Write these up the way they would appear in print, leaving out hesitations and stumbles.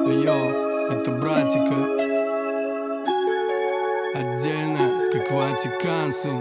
Йоу, это братика. Отдельно, как ватиканцы.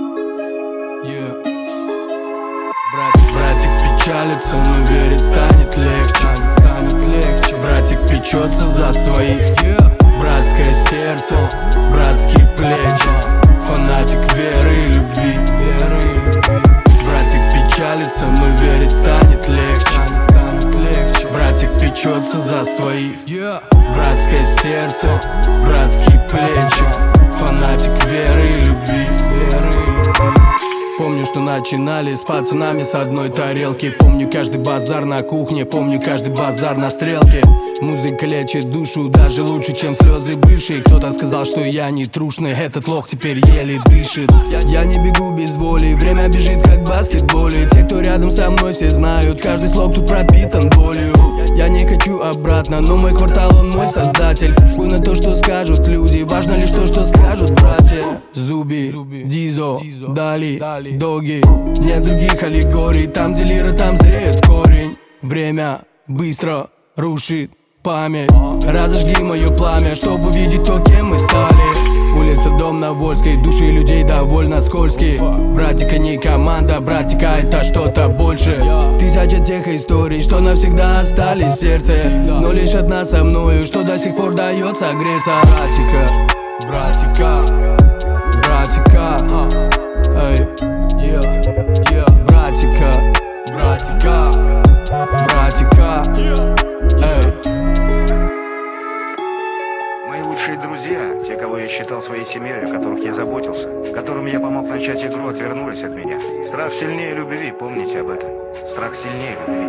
Братик печалится, но верит, станет легче. Братик печется за своих. Братское сердце, братские плечи. Фанатик веры и любви. Братик печалится, но верит, станет легче. Братик печется за своих. Братское сердце, братские плечи. Фанатик веры и любви. Помню, что начинали с пацанами с одной тарелки. Помню каждый базар на кухне, помню каждый базар на стрелке. Музыка лечит душу даже лучше, чем слезы бывшие. Кто-то сказал, что я не трушный, этот лох теперь еле дышит. Я не бегу без воли, время бежит как в баскетболе. Те, кто рядом со мной, все знают, каждый слог тут пропитан болью. Я не хочу обратно, но мой квартал, он мой создатель. Хуй на то, что скажут люди, важно лишь то, что скажут братья. Зуби, Дизо, Дали, Доги. Нет других аллегорий, там где лира, там зреет корень. Время быстро рушит память. Разожги мое пламя, чтобы увидеть то, кем мы стали. Улица, дом на Вольской, души людей довольно скользкие. Братика не команда, братика это что-то больше. Тысяча тех историй, что навсегда остались в сердце. Но лишь одна со мною, что до сих пор дает согреться. Братика, эй, братика, эй. Мои лучшие друзья, те, кого я считал своей семьей, о которых я заботился, которым я помог начать игру, отвернулись от меня. Страх сильнее любви, помните об этом. Страх сильнее любви.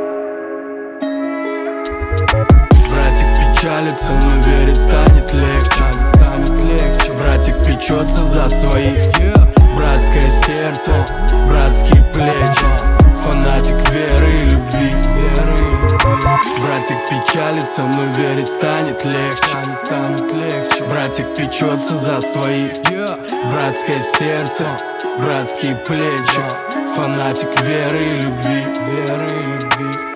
Братик печалится, но верит, станет легче. Братик печется за своих. Братское сердце, братские плечи. Фанатик веры и любви. Братик печалится, но верит, станет легче. Братик печется за своих. Братское сердце, братские плечи. Фанатик веры и любви.